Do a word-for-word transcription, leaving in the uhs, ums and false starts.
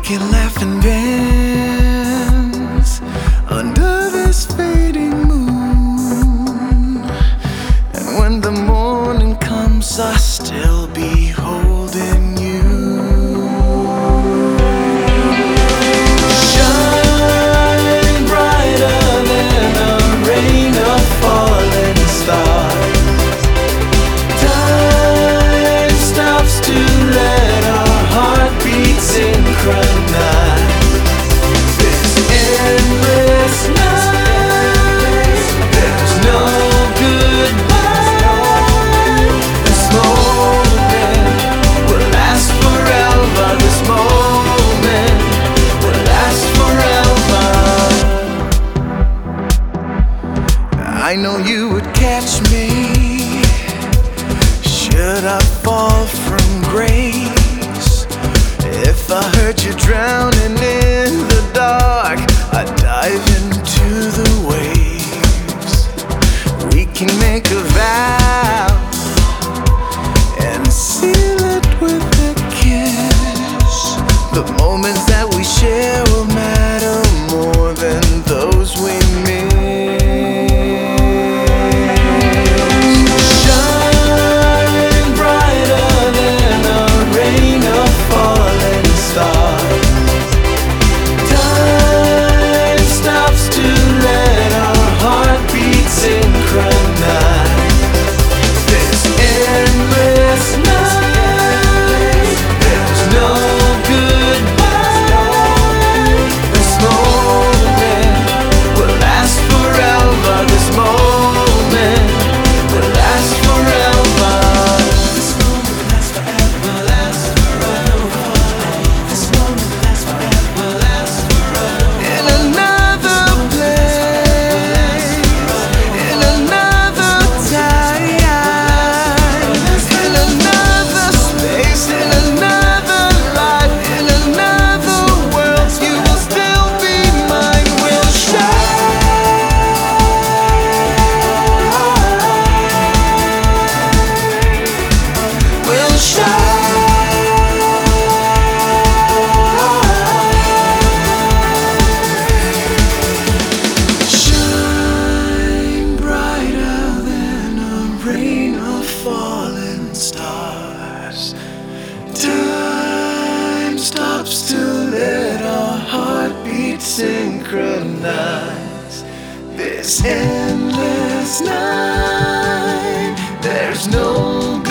can laugh and dance under this fading moon. And when the morning comes, I'll still be holding you. Shine brighter than a rain of falling stars. Time stops to let our heartbeats synchronize. This endless night, there's no goodbye. This moment will last forever. This moment will last forever. I know you would catch me should I fall from grace. If I heard you drowning in the dark, I'd dive into the waves. We can make a vow and seal it with a kiss. The moments that we share will matter more than those we miss. Shine brighter than a rain of falling stars. Time stops to let our heartbeats synchronize. This endless night, there's no goodbye. This moment will last forever. This moment will last forever. This moment lasts forever, lasts forever. This moment lasts forever, lasts forever. In another place, in another time, in another space, in another life, in another world, you will still be mine. We'll shine, we'll shine. Shine brighter than a rain of falling stars. Time stops to let our heartbeats synchronize. This endless night, there's no